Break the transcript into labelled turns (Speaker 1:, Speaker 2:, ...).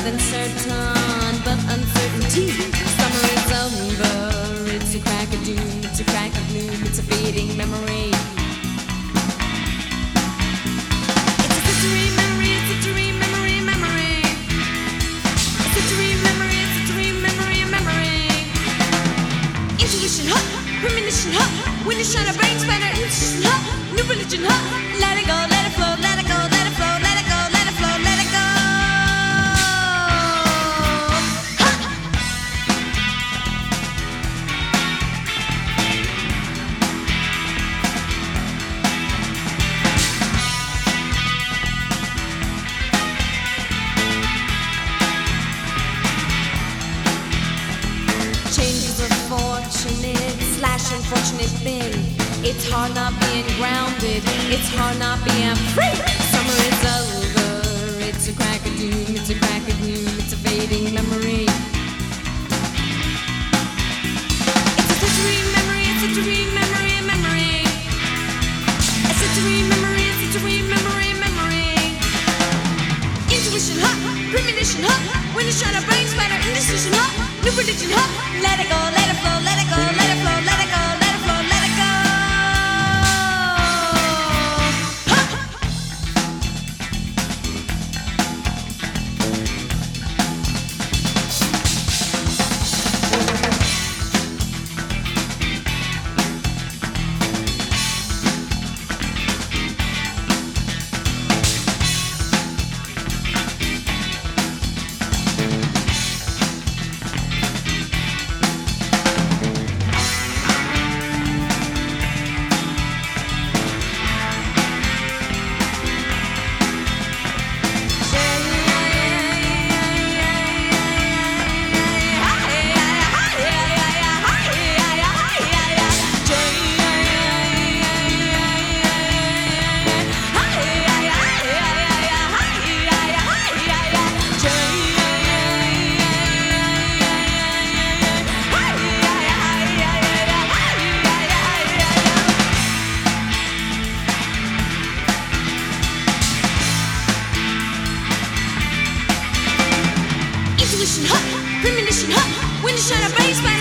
Speaker 1: than certain, but uncertainty. Summer is over, it's a crack of doom, it's a crack of gloom, it's a fading memory. It's a dream memory, it's a dream memory, memory. It's a dream memory, it's a dream memory, memory. Intuition, huh? Premonition, huh? When you shine a brain spanner, intuition, huh? New religion, huh? Let it go, let it flow, let it go, let it flow, let it go, let it flow, let it go. Changes of fortunate slash unfortunate thing. It's hard not being grounded. It's hard not being free. Summer is over. It's a crack of doom. It's a crack of gloom. It's a fading memory. It's a dream memory. It's a dream memory. Memory. It's a dream memory. It's a dream memory. Memory. Intuition, huh? Premonition, huh? When you shine a brain spanner, indecision, huh? New religion, huh? Let it go, let it flow, let it go, let it flow, let it go, let it flow, let it go. Intuition, huh? Premonition, huh? When you shine a brain spanner.